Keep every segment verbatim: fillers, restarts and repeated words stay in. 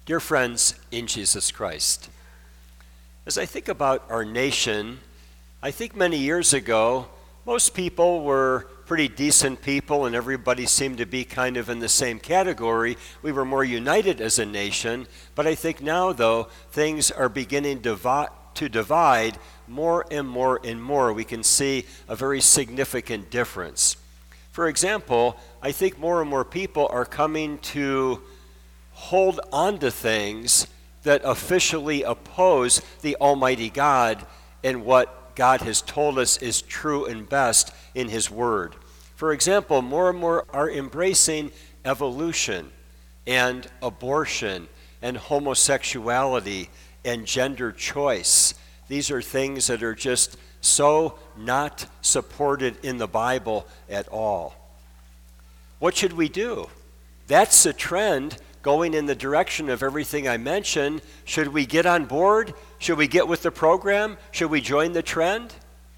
Dear friends in Jesus Christ, as I think about our nation, I think many years ago, most people were pretty decent people and everybody seemed to be kind of in the same category. We were more united as a nation, but I think now, though, things are beginning to divide more and more and more. We can see a very significant difference. For example, I think more and more people are coming to hold on to things that officially oppose the Almighty God and what God has told us is true and best in His Word. For example, more and more are embracing evolution and abortion and homosexuality and gender choice. These are things that are just so not supported in the Bible at all. What should we do? That's the trend going in the direction of everything I mentioned. Should we get on board? Should we get with the program? Should we join the trend?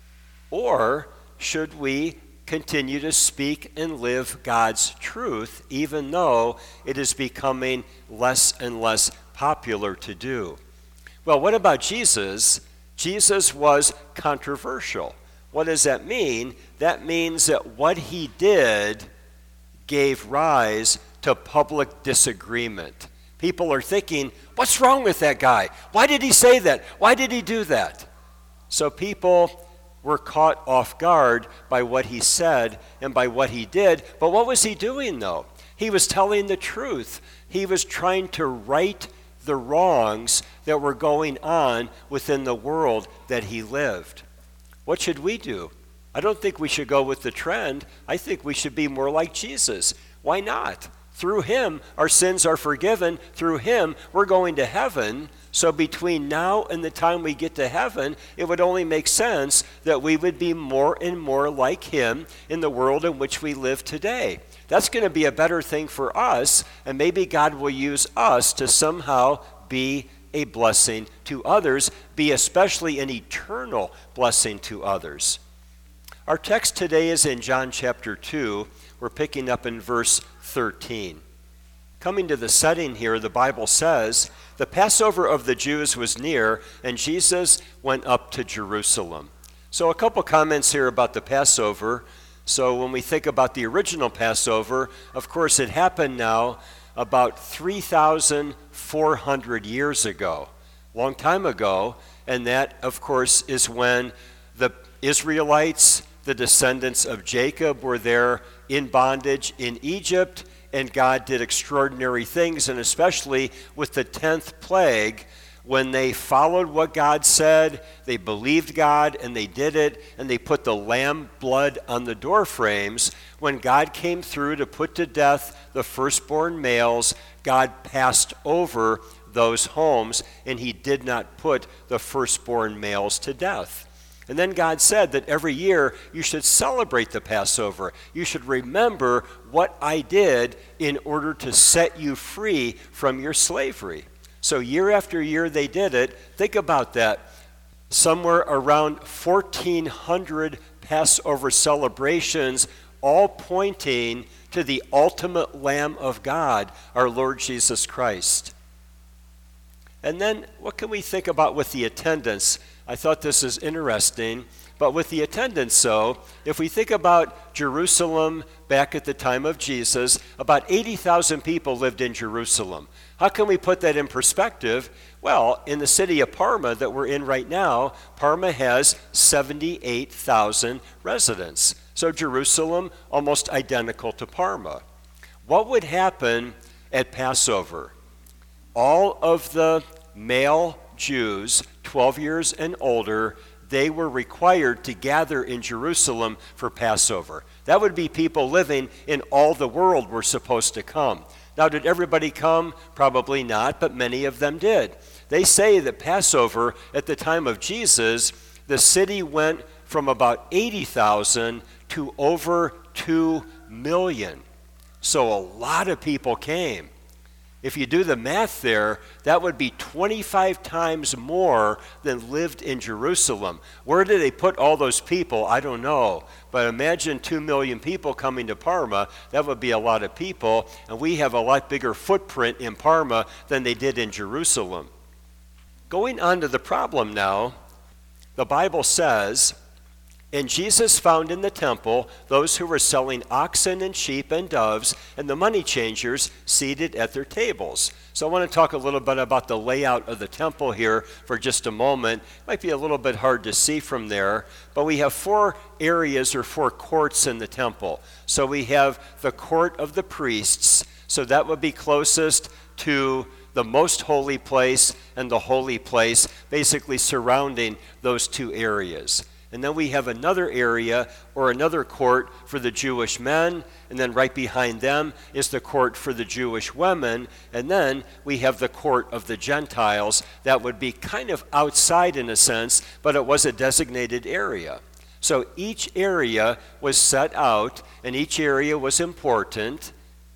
Or should we continue to speak and live God's truth, even though it is becoming less and less popular to do? Well, what about Jesus? Jesus was controversial. What does that mean? That means that what he did gave rise to public disagreement. People are thinking, what's wrong with that guy? Why did he say that? Why did he do that? So people were caught off guard by what he said and by what he did. But what was he doing, though? He was telling the truth. He was trying to right the wrongs that were going on within the world that he lived. What should we do? I don't think we should go with the trend. I think we should be more like Jesus. Why not? Through him, our sins are forgiven. Through him, we're going to heaven. So between now and the time we get to heaven, it would only make sense that we would be more and more like him in the world in which we live today. That's going to be a better thing for us, and maybe God will use us to somehow be a blessing to others, be especially an eternal blessing to others. Our text today is in John chapter two. We're picking up in verse thirteen. Coming to the setting here, the Bible says, the Passover of the Jews was near, and Jesus went up to Jerusalem. So a couple comments here about the Passover. So when we think about the original Passover, of course it happened now about three thousand four hundred years ago, long time ago, and that, of course, is when the Israelites, the descendants of Jacob, were there in bondage in Egypt, and God did extraordinary things, and especially with the tenth plague, when they followed what God said, they believed God, and they did it, and they put the lamb blood on the door frames. When God came through to put to death the firstborn males, God passed over those homes, and he did not put the firstborn males to death. And then God said that every year you should celebrate the Passover. You should remember what I did in order to set you free from your slavery. So year after year they did it. Think about that. Somewhere around fourteen hundred Passover celebrations, all pointing to the ultimate Lamb of God, our Lord Jesus Christ. And then what can we think about with the attendance? I thought this is interesting, but with the attendance, so, if we think about Jerusalem back at the time of Jesus, about eighty thousand people lived in Jerusalem. How can we put that in perspective? Well, in the city of Parma that we're in right now, Parma has seventy-eight thousand residents. So Jerusalem, almost identical to Parma. What would happen at Passover? All of the male Jews, twelve years and older, they were required to gather in Jerusalem for Passover. That would be people living in all the world were supposed to come. Now, did everybody come? Probably not, but many of them did. They say that Passover, at the time of Jesus, the city went from about eighty thousand to over two million. So a lot of people came. If you do the math there, that would be twenty-five times more than lived in Jerusalem. Where did they put all those people? I don't know. But imagine two million people coming to Parma. That would be a lot of people. And we have a lot bigger footprint in Parma than they did in Jerusalem. Going on to the problem now, the Bible says, "And Jesus found in the temple those who were selling oxen and sheep and doves, and the money changers seated at their tables." So I want to talk a little bit about the layout of the temple here for just a moment. It might be a little bit hard to see from there, but we have four areas or four courts in the temple. So we have the court of the priests, so that would be closest to the most holy place and the holy place, basically surrounding those two areas. And then we have another area or another court for the Jewish men, and then right behind them is the court for the Jewish women, and then we have the court of the Gentiles. That would be kind of outside in a sense, but it was a designated area. So each area was set out, and each area was important,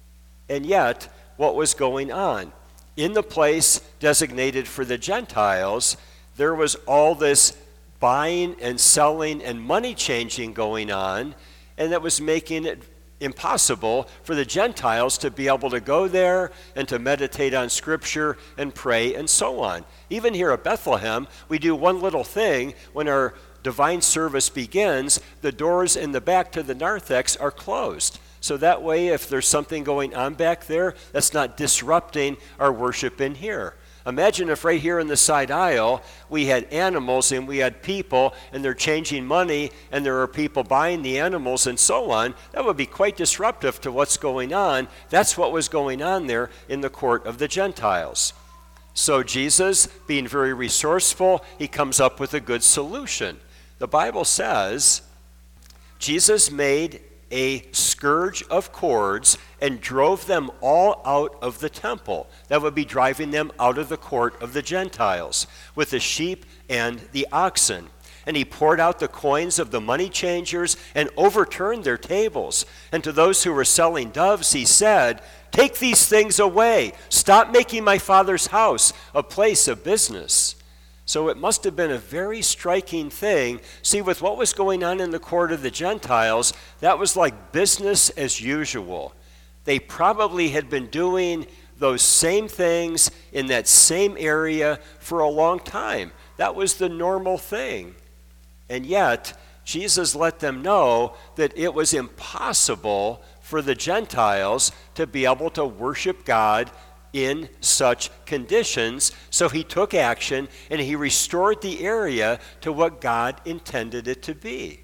and yet what was going on? In the place designated for the Gentiles, there was all this buying and selling and money changing going on, and that was making it impossible for the Gentiles to be able to go there and to meditate on Scripture and pray and so on. Even here at Bethlehem, we do one little thing. When our divine service begins, the doors in the back to the narthex are closed. So that way, if there's something going on back there, that's not disrupting our worship in here. Imagine if right here in the side aisle, we had animals and we had people, and they're changing money, and there are people buying the animals and so on. That would be quite disruptive to what's going on. That's what was going on there in the court of the Gentiles. So Jesus, being very resourceful, he comes up with a good solution. The Bible says, Jesus made a scourge of cords and drove them all out of the temple. That would be driving them out of the court of the Gentiles with the sheep and the oxen. And he poured out the coins of the money changers and overturned their tables. And to those who were selling doves, he said, "Take these things away. Stop making my Father's house a place of business." So it must have been a very striking thing. See, with what was going on in the court of the Gentiles, that was like business as usual. They probably had been doing those same things in that same area for a long time. That was the normal thing. And yet, Jesus let them know that it was impossible for the Gentiles to be able to worship God in such conditions. So he took action and he restored the area to what God intended it to be.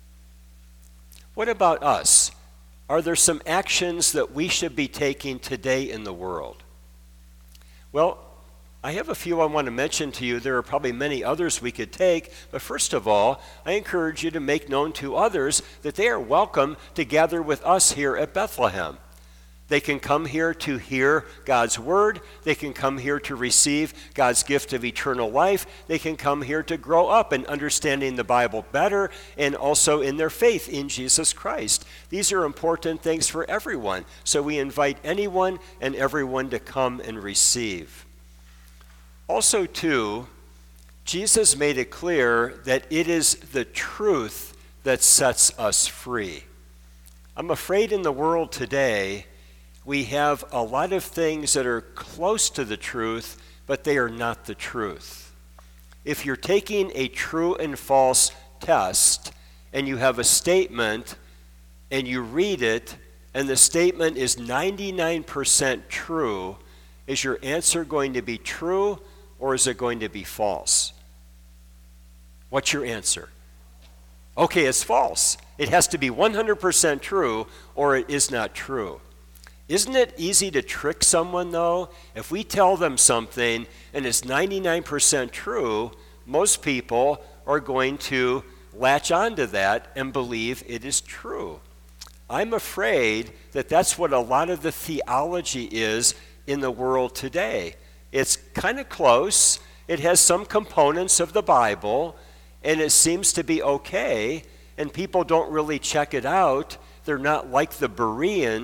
What about us? Are there some actions that we should be taking today in the world? Well, I have a few I want to mention to you. There are probably many others we could take, but first of all, I encourage you to make known to others that they are welcome to gather with us here at Bethlehem. They can come here to hear God's word. They can come here to receive God's gift of eternal life. They can come here to grow up in understanding the Bible better and also in their faith in Jesus Christ. These are important things for everyone. So we invite anyone and everyone to come and receive. Also, too, Jesus made it clear that it is the truth that sets us free. I'm afraid in the world today, we have a lot of things that are close to the truth, but they are not the truth. If you're taking a true and false test, and you have a statement, and you read it, and the statement is ninety-nine percent true, is your answer going to be true, or is it going to be false? What's your answer? Okay, it's false. It has to be one hundred percent true, or it is not true. Isn't it easy to trick someone, though? If we tell them something and it's ninety-nine percent true, most people are going to latch onto that and believe it is true. I'm afraid that that's what a lot of the theology is in the world today. It's kind of close. It has some components of the Bible, and it seems to be okay, and people don't really check it out. They're not like the Bereans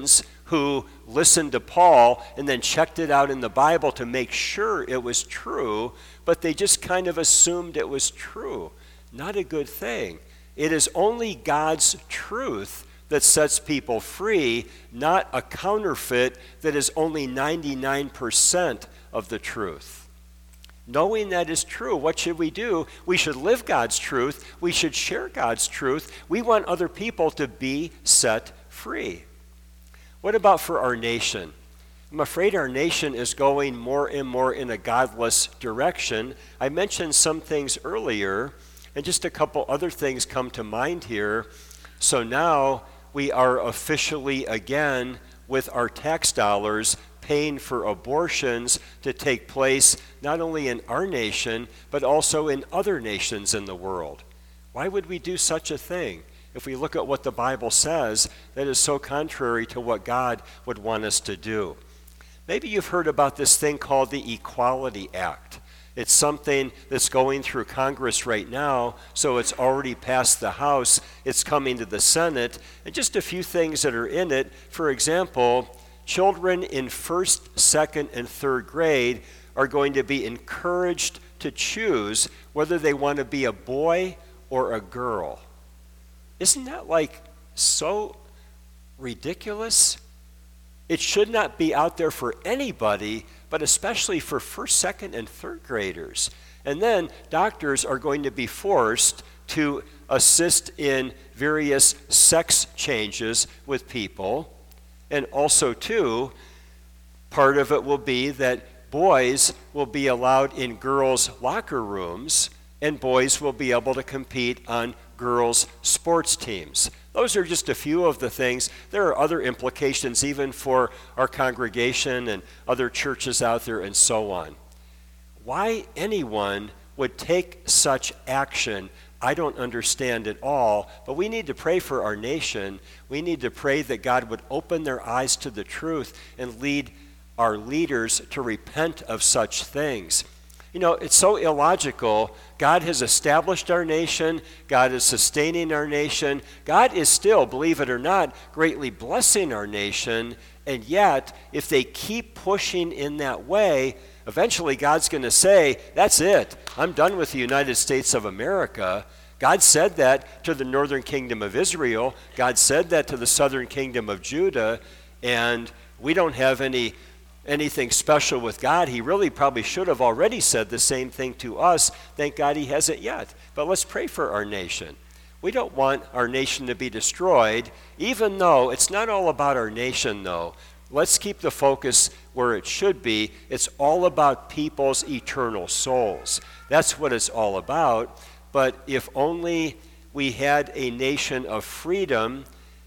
who listened to Paul and then checked it out in the Bible to make sure it was true, but they just kind of assumed it was true. Not a good thing. It is only God's truth that sets people free, not a counterfeit that is only ninety-nine percent of the truth. Knowing that is true, what should we do? We should live God's truth. We should share God's truth. We want other people to be set free. What about for our nation? I'm afraid our nation is going more and more in a godless direction. I mentioned some things earlier, and just a couple other things come to mind here. So now we are officially again with our tax dollars paying for abortions to take place not only in our nation, but also in other nations in the world. Why would we do such a thing? If we look at what the Bible says, that is so contrary to what God would want us to do. Maybe you've heard about this thing called the Equality Act. It's something that's going through Congress right now, so it's already passed the House. It's coming to the Senate, and just a few things that are in it. For example, children in first, second, and third grade are going to be encouraged to choose whether they want to be a boy or a girl. Isn't that like so ridiculous? It should not be out there for anybody, but especially for first, second, and third graders. And then doctors are going to be forced to assist in various sex changes with people. And also, too, part of it will be that boys will be allowed in girls' locker rooms, and boys will be able to compete on girls' sports teams. Those are just a few of the things. There are other implications even for our congregation and other churches out there and so on. Why anyone would take such action, I don't understand at all, but we need to pray for our nation. We need to pray that God would open their eyes to the truth and lead our leaders to repent of such things. You know, it's so illogical. God has established our nation. God is sustaining our nation. God is still, believe it or not, greatly blessing our nation. And yet, if they keep pushing in that way, eventually God's going to say, that's it. I'm done with the United States of America. God said that to the northern kingdom of Israel. God said that to the southern kingdom of Judah. And we don't have any anything special with God. He really probably should have already said the same thing to us. Thank God he hasn't yet. But let's pray for our nation. We don't want our nation to be destroyed, even though it's not all about our nation, though. Let's keep the focus where it should be. It's all about people's eternal souls. That's what it's all about. But if only we had a nation of freedom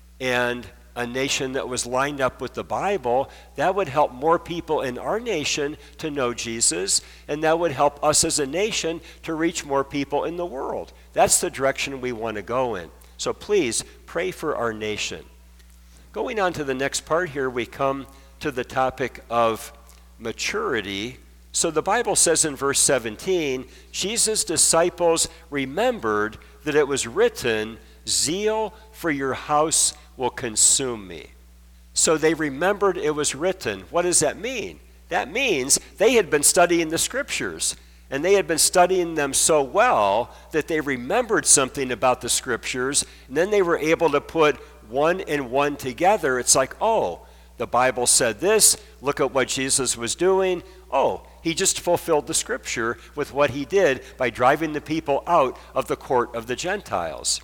and a nation that was lined up with the Bible, that would help more people in our nation to know Jesus, and that would help us as a nation to reach more people in the world. That's the direction we want to go in. So please pray for our nation. Going on to the next part here, we come to the topic of maturity. So the Bible says in verse seventeen, Jesus' disciples remembered that it was written, "Zeal for your house will consume me." So they remembered it was written. What does that mean? That means they had been studying the scriptures, and they had been studying them so well that they remembered something about the scriptures, and then they were able to put one and one together. It's like, oh, the Bible said this, look at what Jesus was doing. Oh, he just fulfilled the scripture with what he did by driving the people out of the court of the Gentiles.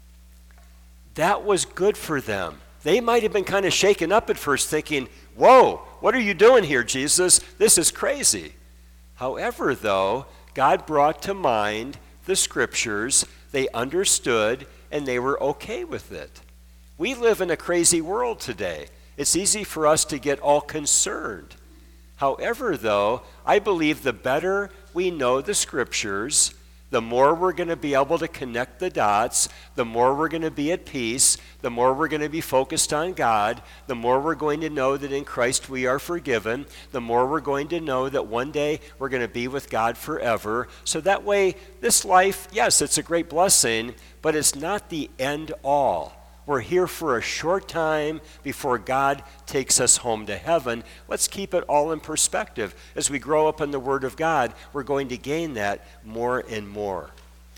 That was good for them. They might have been kind of shaken up at first thinking, whoa, what are you doing here, Jesus? This is crazy. However, though, God brought to mind the scriptures, they understood, and they were okay with it. We live in a crazy world today. It's easy for us to get all concerned. However, though, I believe the better we know the scriptures, the more we're going to be able to connect the dots, the more we're going to be at peace, the more we're going to be focused on God, the more we're going to know that in Christ we are forgiven, the more we're going to know that one day we're going to be with God forever. So that way, this life, yes, it's a great blessing, but it's not the end all. We're here for a short time before God takes us home to heaven. Let's keep it all in perspective. As we grow up in the Word of God, we're going to gain that more and more.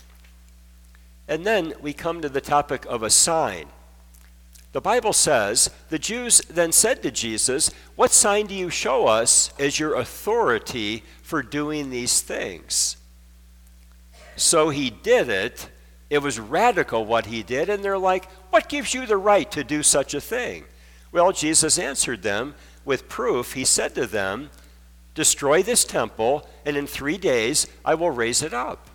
And then we come to the topic of a sign. The Bible says, the Jews then said to Jesus, "What sign do you show us as your authority for doing these things?" So he did it. It was radical what he did, and they're like, "What gives you the right to do such a thing?" Well, Jesus answered them with proof. He said to them, "Destroy this temple, and in three days I will raise it up."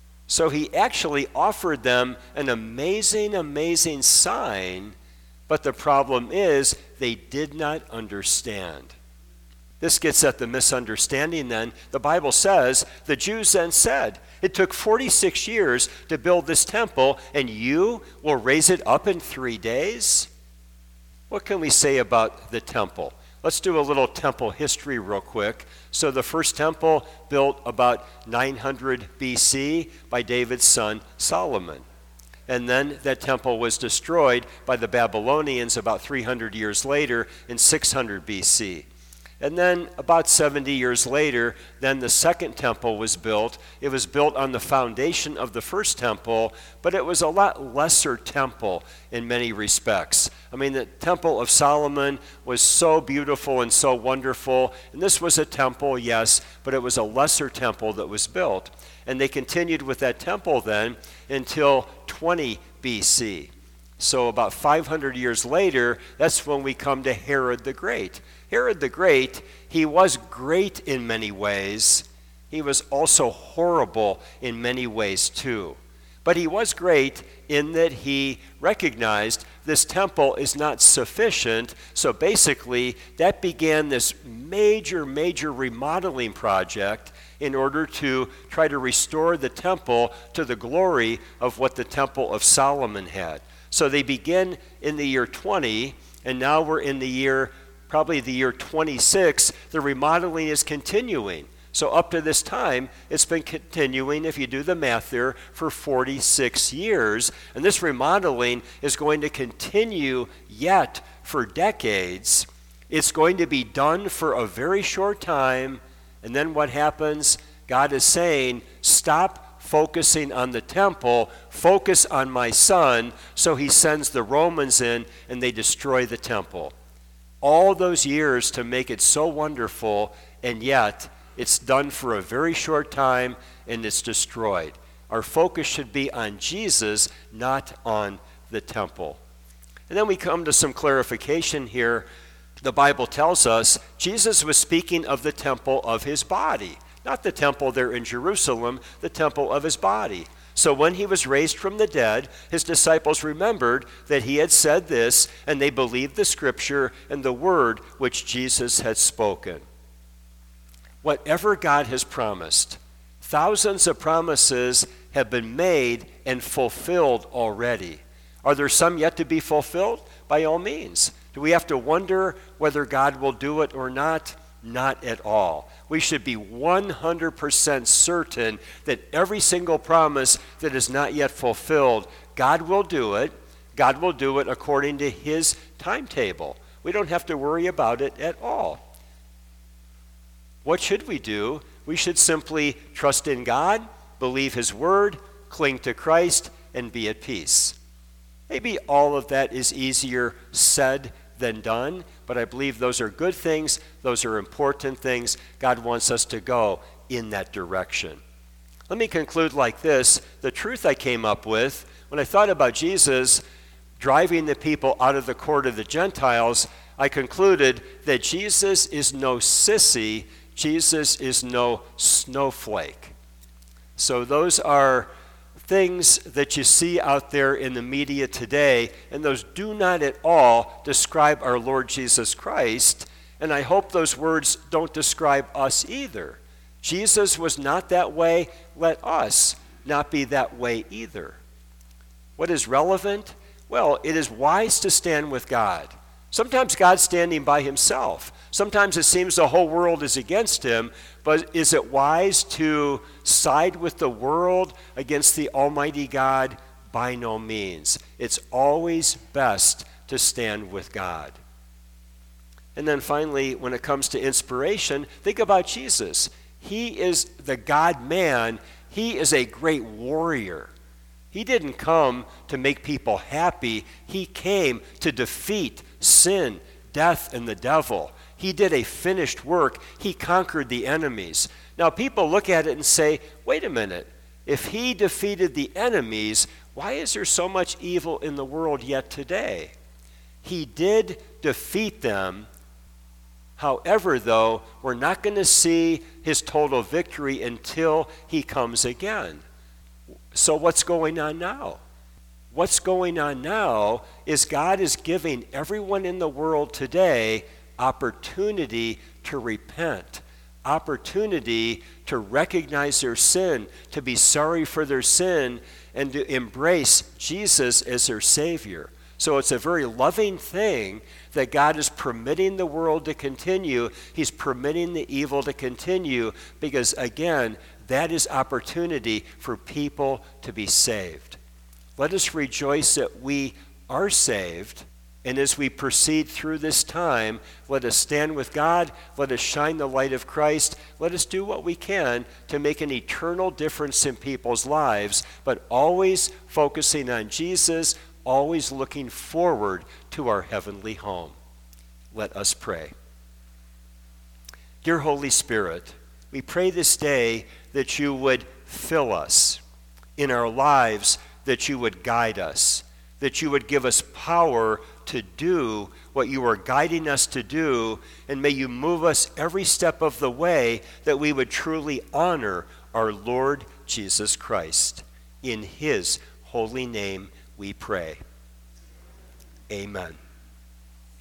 So he actually offered them an amazing, amazing sign, but the problem is they did not understand. This gets at the misunderstanding then. The Bible says, the Jews then said, "It took forty-six years to build this temple, and you will raise it up in three days?" What can we say about the temple? Let's do a little temple history real quick. So the first temple built about nine hundred B C by David's son Solomon. And then that temple was destroyed by the Babylonians about three hundred years later in six hundred B C. And then about seventy years later, then the second temple was built. It was built on the foundation of the first temple, but it was a lot lesser temple in many respects. I mean, the Temple of Solomon was so beautiful and so wonderful, and this was a temple, yes, but it was a lesser temple that was built. And they continued with that temple then until twenty B C. So about five hundred years later, that's when we come to Herod the Great. Herod the Great, he was great in many ways. He was also horrible in many ways too. But he was great in that he recognized this temple is not sufficient. So basically, that began this major, major remodeling project in order to try to restore the temple to the glory of what the Temple of Solomon had. So they begin in the year twenty, and now we're in the year, probably the year twenty-six. The remodeling is continuing. So up to this time, it's been continuing, if you do the math there, for forty-six years. And this remodeling is going to continue yet for decades. It's going to be done for a very short time. And then what happens? God is saying, stop focusing on the temple, focus on my son. So he sends the Romans in and they destroy the temple. All those years to make it so wonderful, and yet it's done for a very short time and it's destroyed. Our focus should be on Jesus, not on the temple. And then we come to some clarification here. The Bible tells us Jesus was speaking of the temple of his body. Not the temple there in Jerusalem, the temple of his body. So when he was raised from the dead, his disciples remembered that he had said this, and they believed the scripture and the word which Jesus had spoken. Whatever God has promised, thousands of promises have been made and fulfilled already. Are there some yet to be fulfilled? By all means. Do we have to wonder whether God will do it or not? Not at all. We should be one hundred percent certain that every single promise that is not yet fulfilled, God will do it. God will do it according to his timetable. We don't have to worry about it at all. What should we do? We should simply trust in God, believe his word, cling to Christ, and be at peace. Maybe all of that is easier said than done, but I believe those are good things. Those are important things. God wants us to go in that direction. Let me conclude like this. The truth I came up with, when I thought about Jesus driving the people out of the court of the Gentiles, I concluded that Jesus is no sissy. Jesus is no snowflake. So those are things that you see out there in the media today, and those do not at all describe our Lord Jesus Christ, and I hope those words don't describe us either. Jesus was not that way. Let us not be that way either. What is relevant? Well, it is wise to stand with God. Sometimes God's standing by himself. Sometimes it seems the whole world is against him, but is it wise to side with the world against the Almighty God? By no means. It's always best to stand with God. And then finally, when it comes to inspiration, think about Jesus. He is the God-man. He is a great warrior. He didn't come to make people happy. He came to defeat sin, death, and the devil. He did a finished work. He conquered the enemies. Now, people look at it and say, wait a minute. If he defeated the enemies, why is there so much evil in the world yet today? He did defeat them. However, though, we're not going to see his total victory until he comes again. So what's going on now? What's going on now is God is giving everyone in the world today opportunity to repent, opportunity to recognize their sin, to be sorry for their sin, and to embrace Jesus as their Savior. So it's a very loving thing that God is permitting the world to continue. He's permitting the evil to continue because, again, that is opportunity for people to be saved. Let us rejoice that we are saved. And as we proceed through this time, let us stand with God. Let us shine the light of Christ. Let us do what we can to make an eternal difference in people's lives, but always focusing on Jesus, always looking forward to our heavenly home. Let us pray. Dear Holy Spirit, we pray this day that you would fill us in our lives, that you would guide us, that you would give us power to do what you are guiding us to do, and may you move us every step of the way that we would truly honor our Lord Jesus Christ. In his holy name we pray. Amen.